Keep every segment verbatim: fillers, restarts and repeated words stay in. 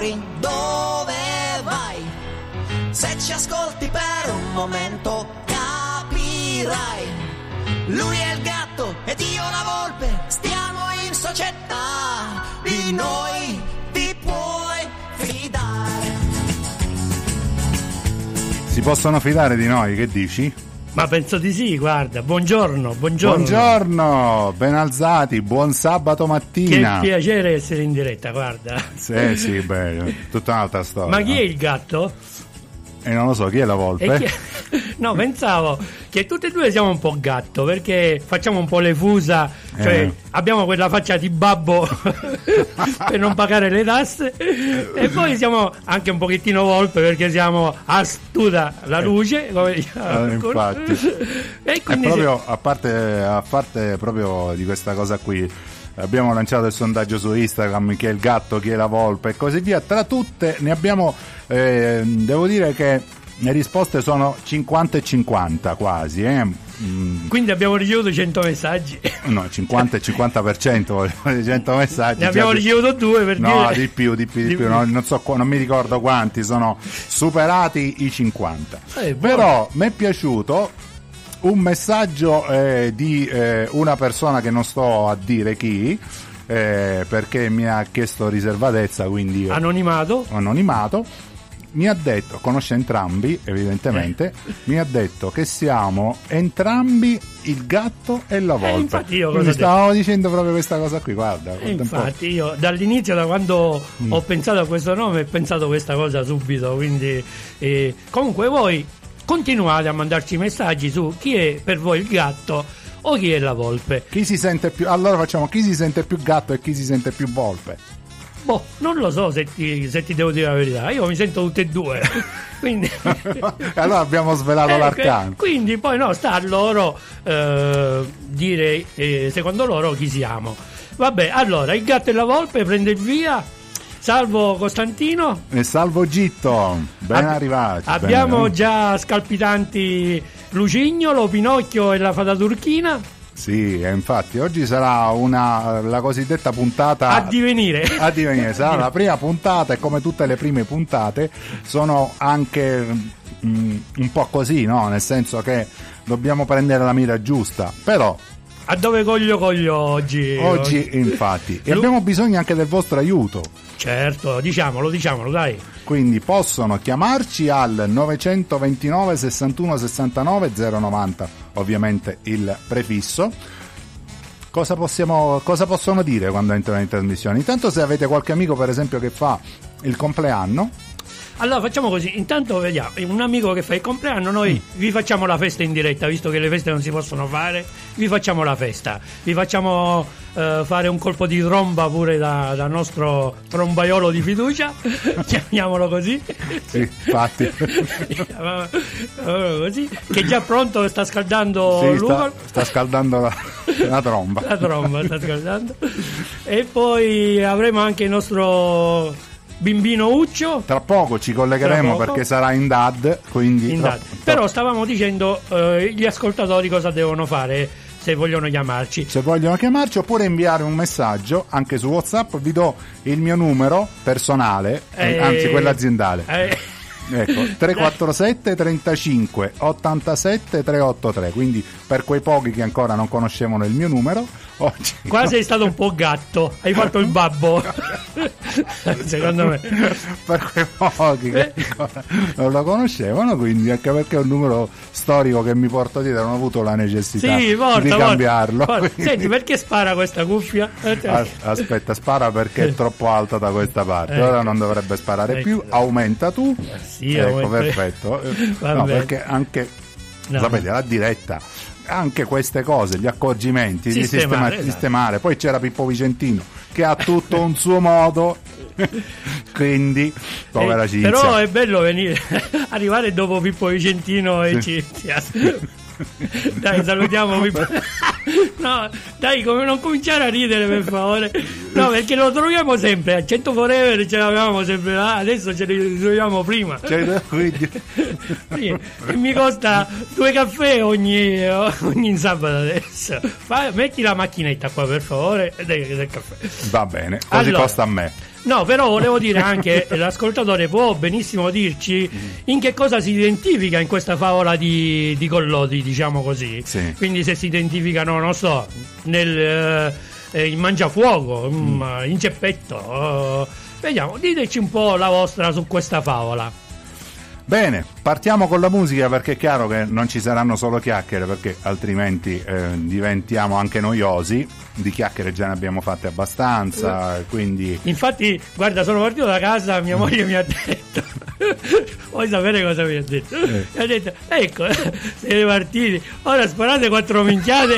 fuori, dove vai? Se ci ascolti per un momento capirai. Lui è il gatto ed io la volpe, stiamo in società, di noi ti puoi fidare. Si possono fidare di noi, che dici? Ma penso di sì, guarda, buongiorno, buongiorno. Buongiorno, ben alzati, buon sabato mattina. Che piacere essere in diretta, guarda. Sì, sì, beh, tutta un'altra storia. Ma chi è il gatto? E eh, non lo so, chi è la volpe? Chi è... No, pensavo che tutti e due siamo un po' gatto, perché facciamo un po' le fusa, cioè eh. abbiamo quella faccia di babbo per non pagare le tasse, e poi siamo anche un pochettino volpe perché siamo astuta la luce, come diciamo. Eh, infatti. E quindi è proprio, si... a, parte, a parte proprio di questa cosa qui, abbiamo lanciato il sondaggio su Instagram, chi è il gatto, chi è la volpe e così via. Tra tutte ne abbiamo, eh, devo dire che le risposte sono cinquanta e cinquanta quasi, eh. Mm. Quindi abbiamo ricevuto cento messaggi. No, cinquanta e cinquanta per cento cento messaggi. Ne abbiamo ricevuto due per no, dire. di più, di più, di, di più. più. Non, non so, non mi ricordo quanti, sono superati i cinquanta. Eh, Però mi è piaciuto un messaggio eh, di eh, una persona che non sto a dire chi, eh, perché mi ha chiesto riservatezza, quindi io, anonimato. Anonimato. Mi ha detto, conosce entrambi evidentemente, eh. mi ha detto che siamo entrambi il gatto e la volpe. Eh, infatti io Quindi stavamo dicendo proprio questa cosa qui, guarda. Eh, infatti io dall'inizio, da quando mm. ho pensato a questo nome, ho pensato questa cosa subito, quindi eh, comunque voi continuate a mandarci messaggi su chi è per voi il gatto o chi è la volpe. Chi si sente più, allora facciamo chi si sente più gatto e chi si sente più volpe. Boh, non lo so se ti, se ti devo dire la verità, io mi sento tutte e due. Quindi allora abbiamo svelato eh, l'arcano. Quindi poi no, sta a loro eh, dire eh, secondo loro chi siamo. Vabbè, allora il gatto e la volpe prende il via. Salvo Costantino e salvo Gitto, ben Ab- arrivati. Abbiamo bene. già scalpitanti Lucignolo, Pinocchio e la fata turchina. Sì, e infatti oggi sarà una la cosiddetta puntata a divenire. A divenire, sarà la prima puntata, e come tutte le prime puntate sono anche mm, un po' così, no? Nel senso che dobbiamo prendere la mira giusta, però a dove coglio coglio oggi? Oggi, infatti, e abbiamo bisogno anche del vostro aiuto. Certo, diciamolo, diciamolo, dai. Quindi possono chiamarci al novecentoventinove sessantuno sessantanove zero novanta, ovviamente il prefisso. Cosa possiamo, cosa possono dire quando entrano in trasmissione? Intanto, se avete qualche amico, per esempio, che fa il compleanno. Allora facciamo così, intanto vediamo, un amico che fa il compleanno, noi mm. vi facciamo la festa in diretta, visto che le feste non si possono fare, vi facciamo la festa, vi facciamo uh, fare un colpo di tromba pure da, da nostro trombaiolo di fiducia, chiamiamolo così. Sì, infatti. Così, che è già pronto, sta scaldando sì, Luca. Sta, sta scaldando la, la tromba. La tromba sta scaldando. E poi avremo anche il nostro Bimbino Uccio. Tra poco ci collegheremo poco. Perché sarà in D A D, quindi in tra... D A D. Però stavamo dicendo eh, gli ascoltatori cosa devono fare se vogliono chiamarci. Se vogliono chiamarci, oppure inviare un messaggio anche su WhatsApp. Vi do il mio numero personale, eh, anzi quello aziendale. Eh. Ecco, tre quattro sette trentacinque ottantasette trecentoottantatré. Quindi per quei pochi che ancora non conoscevano il mio numero, oggi... Qua sei stato un po' gatto, hai fatto il babbo. Secondo me. Per quei pochi che ancora non lo conoscevano, quindi anche perché è un numero storico che mi porto dietro, non ho avuto la necessità sì, porta, di cambiarlo. Porta, porta. Senti, perché spara questa cuffia? Aspetta, spara perché è troppo alta da questa parte. Ecco. Ora non dovrebbe sparare ecco. più. Aumenta tu. Sì, ecco, aumenta. Perfetto. No, perché anche no. sapete, la diretta, anche queste cose, gli accorgimenti, sistemare, di sistema, esatto. sistemare. Poi c'era Pippo Vicentino che ha tutto un suo modo. Quindi povera eh, Cinzia. Però è bello venire arrivare dopo Pippo Vicentino e sì. Cinzia. Dai, salutiamo Pippo. No, dai, come non cominciare a ridere, per favore. No, perché lo troviamo sempre a cento Forever, ce l'avevamo sempre là, adesso ce li troviamo prima. Cioè, quindi... sì, mi costa due caffè ogni, ogni sabato adesso. Fai, metti la macchinetta qua, per favore, e dai del caffè. Va bene, così allora, costa a me. No, però volevo dire anche, l'ascoltatore può benissimo dirci in che cosa si identifica in questa favola di, di Collodi, diciamo così. Sì. Quindi se si identificano, non so, nel eh, in mangiafuoco, mm. in ceppetto. Uh, vediamo, diteci un po' la vostra su questa favola. Bene, partiamo con la musica, perché è chiaro che non ci saranno solo chiacchiere, perché altrimenti eh, diventiamo anche noiosi. Di chiacchiere già ne abbiamo fatte abbastanza, quindi... Infatti, guarda, sono partito da casa, mia moglie mi ha detto, vuoi sapere cosa mi ha detto? Eh. Mi ha detto, ecco, siete partiti, ora sparate quattro minchiate.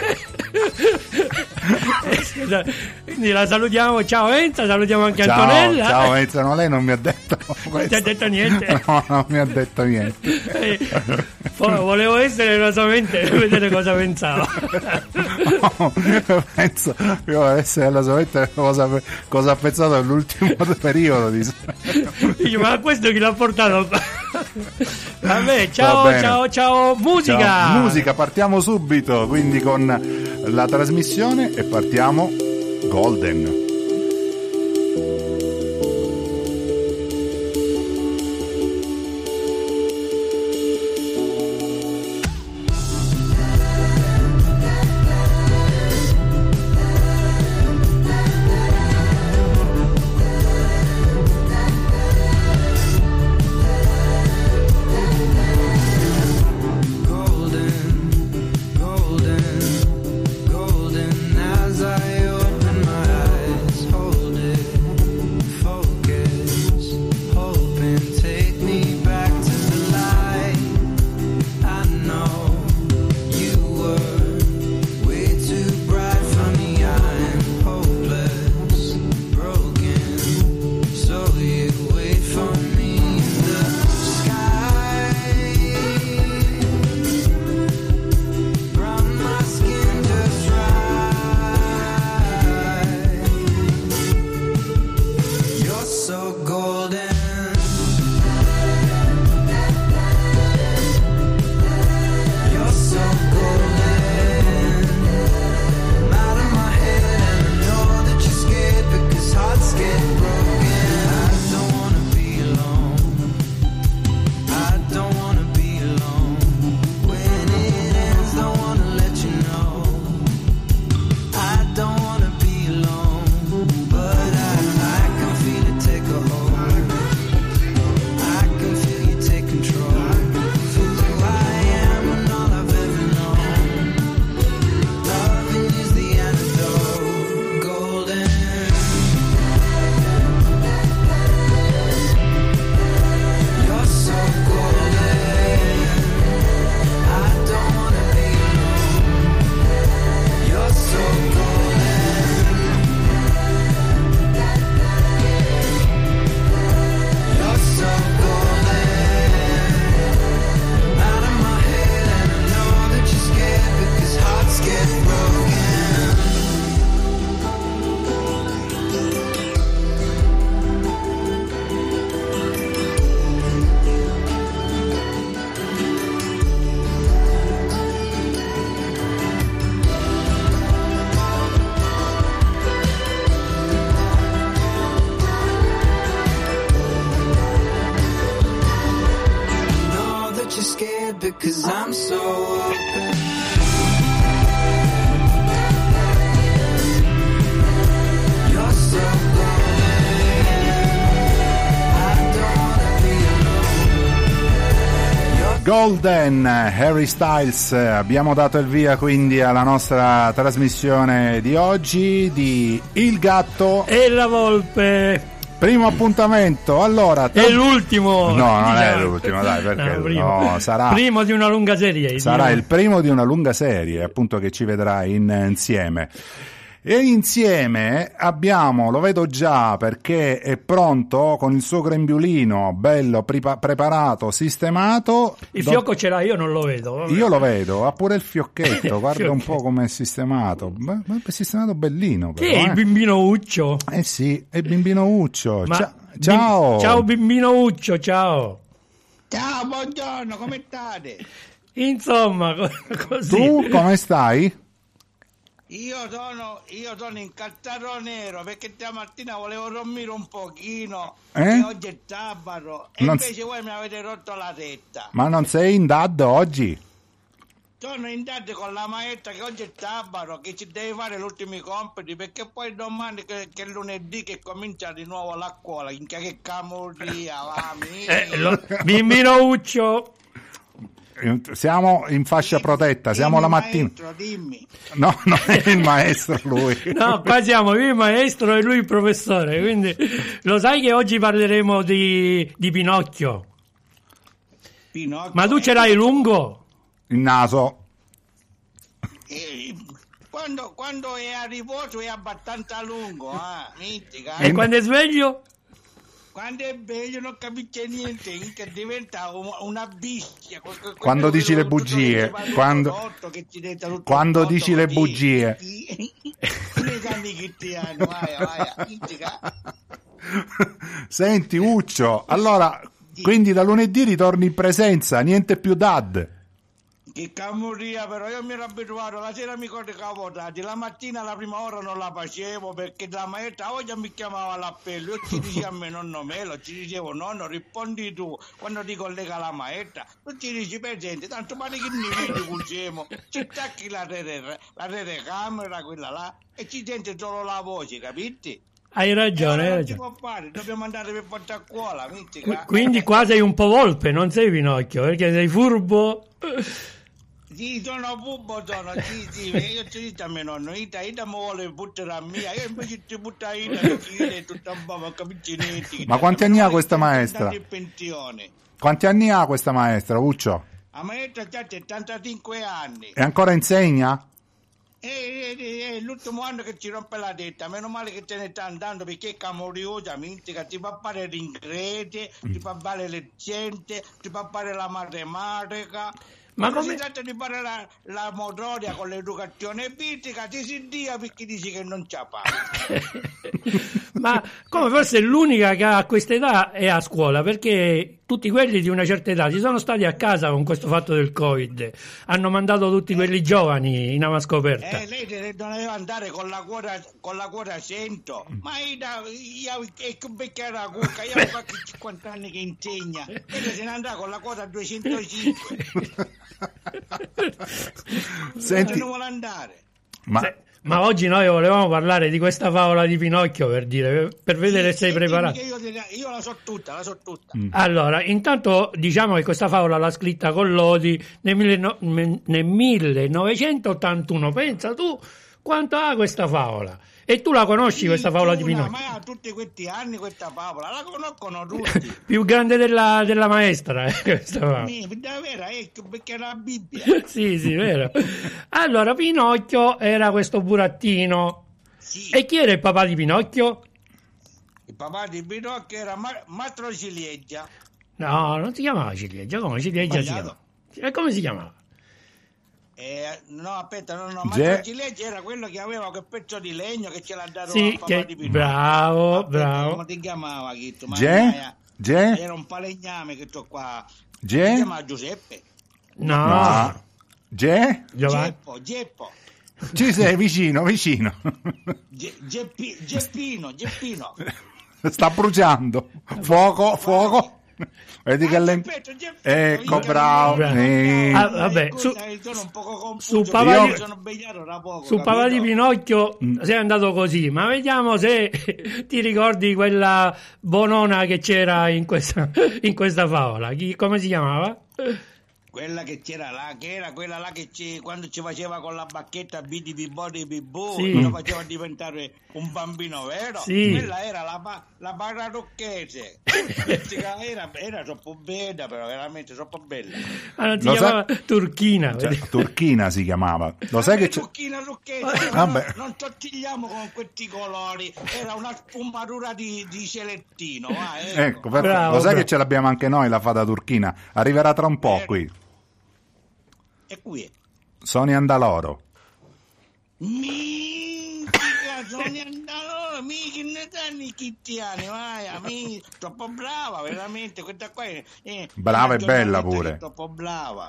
Quindi la salutiamo, ciao Enza, salutiamo anche ciao, Antonella. Ciao Enza, no, lei non mi ha detto non ti ha detto niente. No, non mi ha detto niente. Eh, volevo essere alla sua mente e vedere cosa pensava. No, penso io essere alla sua mente cosa, cosa ha pensato nell'ultimo periodo di... Dice, ma questo chi l'ha portato? Vabbè, ciao, ciao, ciao, musica. Ciao. Musica, partiamo subito, quindi con la trasmissione, e partiamo Golden. Because I'm so open. You're so golden. I don't wanna be alone. Golden, Harry Styles. Abbiamo dato il via quindi alla nostra trasmissione di oggi di Il Gatto e la Volpe. Primo appuntamento, allora è l'ultimo. No, non è l'ultimo, dai, perché no, primo. No, sarà primo di una lunga serie. Sarà diciamo. il primo di una lunga serie, appunto, che ci vedrà in, insieme. E insieme abbiamo, lo vedo già perché è pronto con il suo grembiulino bello pripa- preparato, sistemato. Il do... fiocco ce l'ha, io non lo vedo. Vabbè. Io lo vedo, ha pure il fiocchetto, guarda Fiocche. un po' come è sistemato. Ma è sistemato bellino. Però, che è eh. il bimbino Uccio? Eh sì, è il bimbino Uccio. Ma Cia- ciao. Bim- ciao bimbino Uccio, ciao. Ciao, buongiorno, come state? Insomma, così. Tu come stai? Io sono, io sono incazzato nero perché stamattina volevo dormire un pochino, eh? oggi è sabato e non invece s- voi mi avete rotto la testa. Ma non sei in D A D oggi? Sono in date con la maestra che oggi è sabato, che ci deve fare gli ultimi compiti, perché poi domani che, che è lunedì che comincia di nuovo la scuola, in che camoria, va, eh, lo, Bimbino Uccio. Siamo in fascia protetta, siamo dimmi, la mattina. Maestro, dimmi. No, non è il maestro lui. No, qua siamo io il maestro e lui il professore, quindi lo sai che oggi parleremo di, di Pinocchio. Pinocchio, Ma tu ce l'hai lungo? Il naso. eh, quando, quando è a riposo è abbastanza lungo, ah, mitica. E quando è sveglio? Quando è bello non capisce niente, che diventa un- una bestia. Quando dici le bugie, quando, quando dici le bugie. Senti Uccio, allora, quindi da lunedì ritorni in presenza, niente più D A D. Che camoria, però io mi ero abituato, la sera mi coricavo tardi, la mattina la prima ora non la facevo perché la maestra oggi mi chiamava all'appello, io ci dicevo a me nonno Melo, ci dicevo nonno rispondi tu, quando ti collega la maestra, tu ci dici presente, tanto pare che ne vedi cuciamo, ci tacchi la, tele, la telecamera, quella là, e ci sente solo la voce, capite? Hai ragione, hai non ragione. si può fare, dobbiamo andare per porta a scuola, Qu- quindi qua sei un po' volpe, non sei Pinocchio, perché sei furbo. Sì, sono bubo, sono, sì, sì, io ci dico a mio nonno, Ita, Ita mi vuole buttare a mia, io invece ti butta Ita, che ci è tutta un po', capisci niente. Ma quanti anni ha questa maestra? In pensione. Quanti anni ha questa maestra, Uccio? La maestra ha settantacinque anni. E ancora insegna? E, e, e l'ultimo anno che ci rompe la testa, meno male che te ne sta andando perché è camoriosa, minchia, ti fa fare l'ingrediente, ti fa fare le scienze, ti fa fare la matematica. Ma come si tratta di fare la, la motoria con l'educazione fisica, ti si dia perché dici che non c'ha fare. Ma come forse l'unica che ha questa età è a scuola, perché tutti quelli di una certa età si sono stati a casa con questo fatto del Covid, hanno mandato tutti quelli giovani in ama scoperta. Eh, lei deve, doveva andare con la quota, con la quota cento, ma io, io, io perché la cucca, io ho fatto cinquanta anni che insegna, e se ne andrà con la quota duecentocinque. Senti, non vuole andare. ma, Se, ma oggi noi volevamo parlare di questa favola di Pinocchio, per dire, per vedere se sei preparato. Io, io la so tutta, la so tutta. Mm. Allora, intanto diciamo che questa favola l'ha scritta Collodi nel, milleno, nel millenovecentottantuno. Pensa tu quanto ha questa favola. E tu la conosci, sì, questa favola di Pinocchio? Ma ha tutti questi anni questa favola, la conoscono tutti. Più grande della, della maestra, eh, questa favola. Sì, davvero, ecco, perché è la Bibbia. Sì, sì, vero. Allora, Pinocchio era questo burattino. Sì. E chi era il papà di Pinocchio? Il papà di Pinocchio era Ma- Mastro Ciliegia. No, non si chiamava Ciliegia, come Ciliegia si chiamava? E come si chiamava? Eh, no, aspetta, no, no, Mastro Ciliegia era quello che aveva quel pezzo di legno che ce l'ha dato sì, al papà che... di Pinocchio. Bravo, aspetta, bravo. come ti chiamava, Chitto? Ge? Ge? Era un falegname che sto qua. Ge? Si chiama Giuseppe? No. no. Ge? Geppo, Geppo. Ci sei vicino, vicino. Ge- Geppi- Geppino, Geppino. Sta bruciando. Fuoco, fuoco. Vedi che le... Ecco, bravo. bravo. Eh. Ah, vabbè, su, sono un poco su confuso, papà di, sono begliato da poco, su papà di Pinocchio Mm. sei andato così, ma vediamo se ti ricordi quella bonona che c'era in questa, in questa favola. Chi, come si chiamava? Quella che c'era là, che era quella là che ci, quando ci faceva con la bacchetta bidi bibò di bibò, Sì. lo faceva diventare un bambino vero. Sì. Quella era la, pa- la pararocchese. era, era troppo bella, però veramente troppo bella. Ma non si Lo chiamava sai- Turchina. Cioè, vedi? Turchina si chiamava. Lo sai che c'è... Turchina rocchese, Vabbè. non, non tottigliamo con questi colori, era una sfumatura di, di celettino. Va, ecco. Ecco, perfetto. Bravo, Lo sai bravo. che ce l'abbiamo anche noi la fata turchina? Arriverà tra un po' Eh. qui. E qui è. Sonia Andaloro. Mica, Sonia Andaloro, mica ne danni chittiani, vai, amici, troppo brava, veramente, questa qua è... è Brava una e bella giornalista pure. che è troppo brava.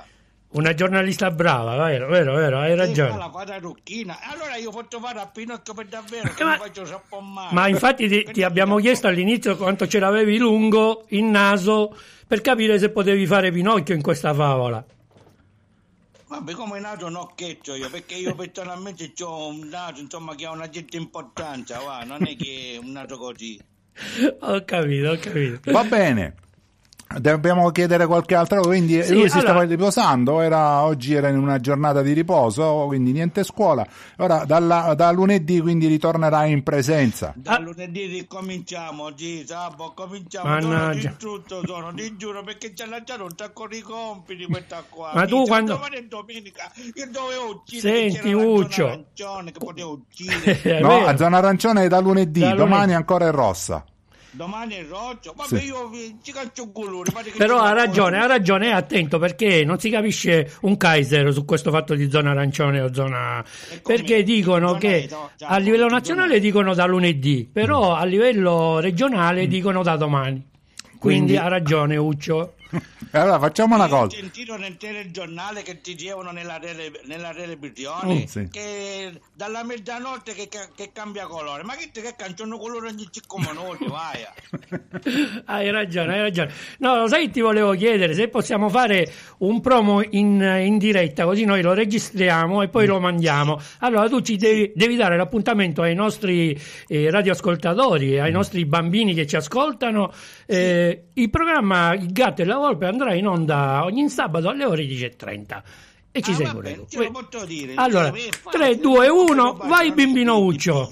Una giornalista brava, vero, vero, vero, hai ragione. La parrucchina. Allora io ho fatto fare a Pinocchio per davvero, che ma, mi faccio sappo male. Ma infatti ti, ti abbiamo chiesto all'inizio quanto ce l'avevi lungo il naso per capire se potevi fare Pinocchio in questa favola. Vabbè, come è nato un occhetto io, perché io personalmente ho un naso, insomma, che ha una certa importanza, va, non è che è un naso così. Ho capito, ho capito. Va bene. Dobbiamo chiedere qualche altro, quindi sì, lui si allora... stava riposando, era, oggi era in una giornata di riposo, quindi niente scuola, ora dalla, da lunedì quindi ritornerà in presenza. Da ah. lunedì ricominciamo, sì, sabato cominciamo, Mannaggia. sono tutto, sono, ti giuro, perché c'è lasciato un sacco di compiti questa qua. Ma tu quando... Domani è domenica, io dovevo uccidere, senti Uccio, arancione, che potevo uccidere. No, a zona arancione è da lunedì, da domani lunedì. Ancora è rossa. Domani è rosso, vabbè, sì. Io ci caccio un colore. Però ha ragione, ha ragione, è attento, perché non si capisce un Kaiser su questo fatto di zona arancione o zona, perché dicono che a livello nazionale dicono da lunedì, però a livello regionale dicono da domani. Quindi, Quindi ha ragione Uccio. Allora facciamo una cosa. Ho sentito nel telegiornale che ti dicevano nella, tele, nella televisione oh, sì. che dalla mezzanotte che, che cambia colore. Ma che, che cambiano colore ogni cinque minuti, vai. Hai ragione, hai ragione. No, lo sai, ti volevo chiedere se possiamo fare un promo in, in diretta, così noi lo registriamo e poi lo mandiamo. Allora tu ci devi, devi dare l'appuntamento ai nostri eh, radioascoltatori, ai nostri bambini che ci ascoltano. Eh, il programma Il Gatto e la Volpe andrà in onda ogni sabato alle ore dieci e trenta e ci ah, sei pure tu. Lo posso dire. Allora, tre, due, uno, vai bimbino Uccio.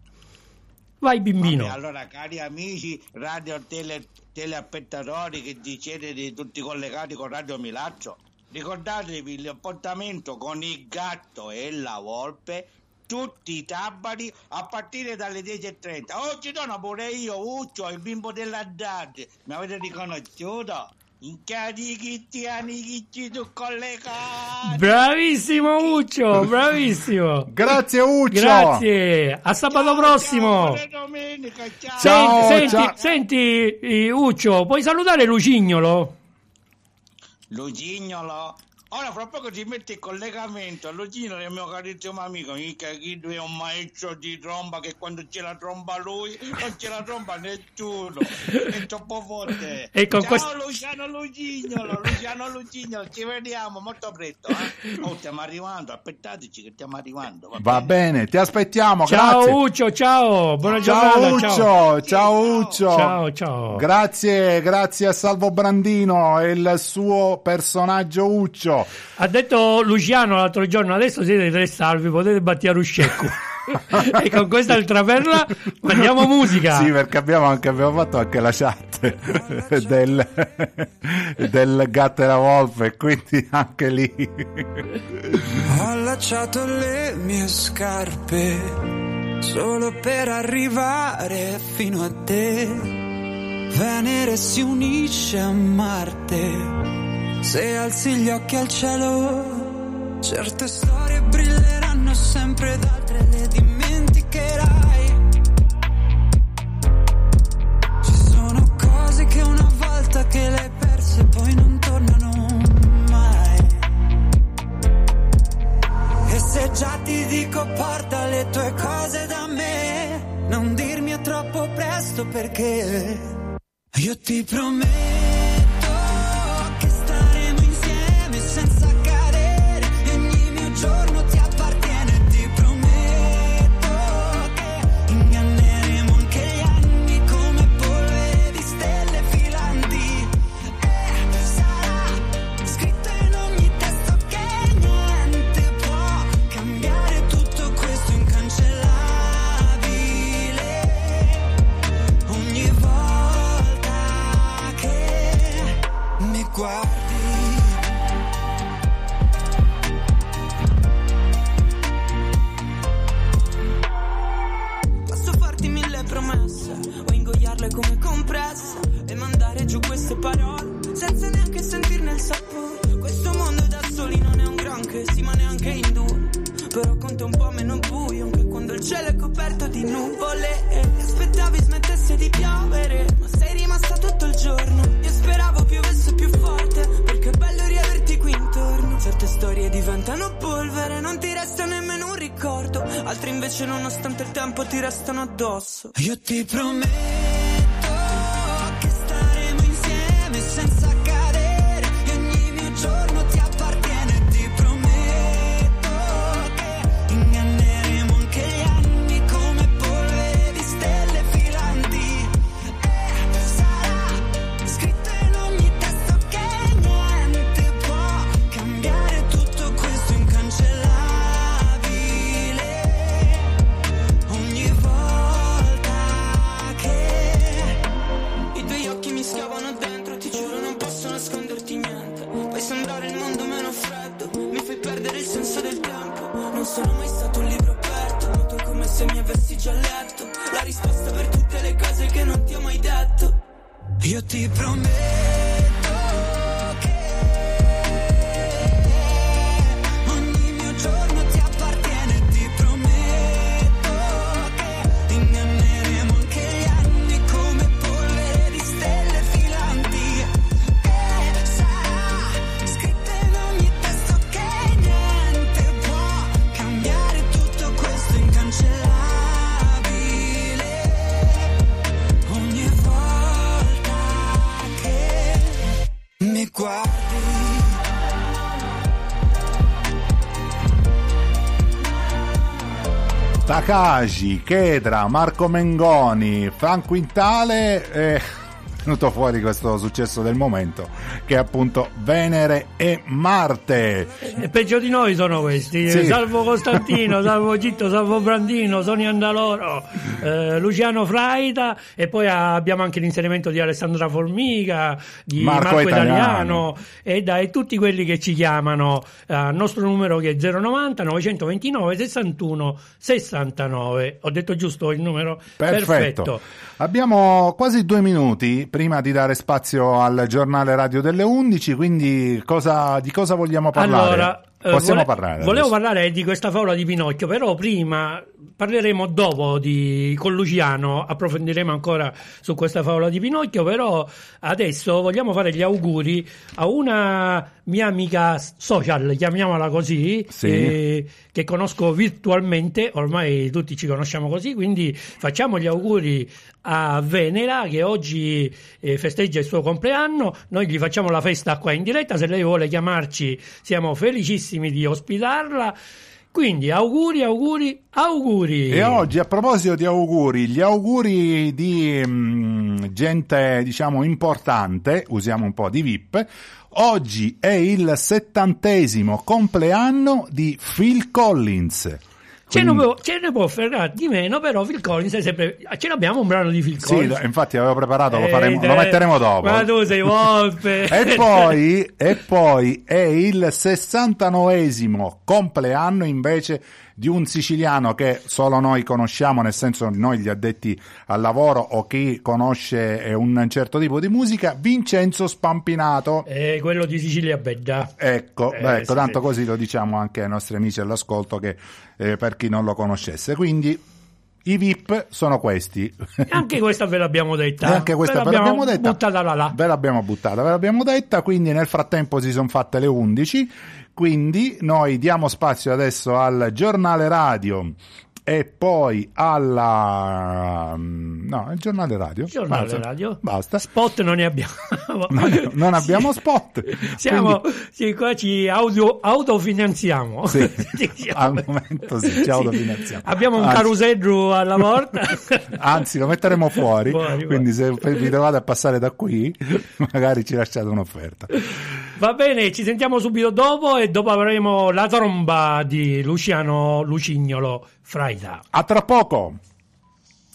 Vai bimbino. Vabbè, allora, cari amici radio tele, teleaspettatori che siete di tutti collegati con Radio Milazzo, ricordatevi l'appuntamento con Il Gatto e la Volpe tutti i sabati a partire dalle dieci e trenta. Oggi sono pure io, Uccio, il bimbo della Dad. Mi avete riconosciuto? In carichi amici tu collegato. Bravissimo Uccio, bravissimo. Grazie Uccio. Grazie. A sabato ciao, prossimo. Ciao, domenica, ciao. Ciao, senti, ciao. senti, senti Uccio, puoi salutare Lucignolo? Lucignolo? Ora fra poco si mette in collegamento. Lucino è il mio carissimo amico, mica Guido è un maestro di tromba che quando c'è la tromba lui non c'è la tromba nessuno, è troppo forte. E con ciao quest... Luciano Lucignolo, Luciano Lucignolo, ci vediamo molto presto, eh? Oh, stiamo arrivando, aspettateci che stiamo arrivando. Va, va bene? bene, ti aspettiamo, ciao grazie. Uccio, ciao, buona ciao giornata. Uccio, ciao. ciao Uccio. Ciao, ciao. Grazie, grazie a Salvo Brandino e il suo personaggio Uccio. Ha detto Luciano l'altro giorno, adesso siete tre salvi, potete battere un scecco. E con questa altra perla mandiamo musica. Sì, perché abbiamo anche abbiamo fatto anche la chat del, del Gatto e la Volpe, quindi anche lì ho allacciato le mie scarpe solo per arrivare fino a te. Venere si unisce a Marte se alzi gli occhi al cielo. Certe storie brilleranno sempre ed altre le dimenticherai. Ci sono cose che una volta che le hai perse poi non tornano mai. E se già ti dico porta le tue cose da me, non dirmi è troppo presto perché io ti prometto giorno ti appartiene, ti prometto che inganneremo anche gli anni come polvere di stelle filanti. E sarà scritto in ogni testo che niente può cambiare tutto questo incancellabile. Ogni volta che mi guardi come compressa e mandare giù queste parole senza neanche sentirne il sapore. Questo mondo da soli non è un granché, sì, ma neanche in due. Però conta un po' meno buio anche quando il cielo è coperto di nuvole. E aspettavi smettesse di piovere, ma sei rimasta tutto il giorno. Io speravo piovesse più forte perché è bello riaverti qui intorno. diventano polvere, non ti resta nemmeno un ricordo. Altri invece nonostante il tempo ti restano addosso. Io ti prometto che staremo insieme senza cadere, e ogni mio giorno ti appartiene. Ti prometto che inganneremo anche gli anni come polvere di stelle filanti. E sarà scritto in ogni testo che niente può cambiare tutto questo incancellabile. Ogni volta che i tuoi occhi mi schiavano dentro, ti giuro non posso nasconderti niente. Fai sembrare il mondo meno freddo, mi fai perdere il senso del tempo. Non sono mai stato un libro aperto, ma tu come se mi avessi già letto la risposta per tutte le cose che non ti ho mai detto. Io ti prometto che ogni mio giorno ti appartiene. Ti prometto che inganneremo anche gli anni come polvere di stelle filanti. E sarà scritto in ogni testo che niente può cambiare tutto questo incancellabile. Ogni volta che mi guardi. Takashi, Chedra, Marco Mengoni, Franco Quintale, è venuto fuori questo successo del momento, che è appunto Venere e Marte. E peggio di noi sono questi, Sì. Salvo Costantino, Salvo Gitto, Salvo Brandino, Sonia Andaloro, eh, Luciano Fraita, e poi abbiamo anche l'inserimento di Alessandra Formica, di Marco Marco, Italiano. Italiano, e dai tutti quelli che ci chiamano al nostro numero che è zero novanta novecentoventinove sessantuno sessantanove. Ho detto giusto il numero? Perfetto. Abbiamo quasi due minuti prima di dare spazio al giornale radio delle undici, quindi cosa, di cosa vogliamo parlare? Allora, eh, Possiamo vole- parlare volevo adesso. parlare di questa favola di Pinocchio, però prima parleremo dopo di, con Luciano, approfondiremo ancora su questa favola di Pinocchio, però adesso vogliamo fare gli auguri a una mia amica social, chiamiamola così, Sì. eh, che conosco virtualmente, ormai tutti ci conosciamo così, quindi facciamo gli auguri a Venera che oggi eh, festeggia il suo compleanno. Noi gli facciamo la festa qua in diretta, se lei vuole chiamarci siamo felicissimi di ospitarla. Quindi auguri, auguri, auguri. E oggi, a proposito di auguri, gli auguri di mh, gente, diciamo, importante, usiamo un po' di V I P, oggi è il settantesimo compleanno di Phil Collins. Ce ne, Quindi- può, ce ne può fregare di meno, però Phil Collins è sempre... Ce l'abbiamo un brano di Phil Sì, Collins. infatti avevo preparato, lo, Eh, faremo, lo dai, metteremo dopo. Ma tu sei Volpe. E poi, e poi è il sessantanovesimo compleanno invece di un siciliano che solo noi conosciamo, nel senso noi gli addetti al lavoro o chi conosce un certo tipo di musica, Vincenzo Spampinato. Eh, quello di Sicilia Bedda. Ecco, Eh, beh, ecco sì, tanto sì. così lo diciamo anche ai nostri amici all'ascolto, che eh, per chi non lo conoscesse. Quindi i V I P sono questi. Anche questa ve l'abbiamo detta. E anche questa ve l'abbiamo detta. Buttata là là. Ve l'abbiamo buttata, ve l'abbiamo detta, quindi nel frattempo si sono fatte le undici, quindi noi diamo spazio adesso al giornale radio e poi alla... no, il giornale radio. Giornale Basta. radio. Basta. Spot non ne abbiamo. Non, non abbiamo spot. Siamo, Quindi- sì, qua ci auto, autofinanziamo. Sì, Diciamo. al momento sì, ci autofinanziamo. Abbiamo un Anzi- carosello alla porta. Anzi, lo metteremo fuori, Fuori, quindi se vi trovate a passare da qui, magari ci lasciate un'offerta. Va bene, ci sentiamo subito dopo e dopo avremo la tromba di Luciano Lucignolo Fraita. A tra poco!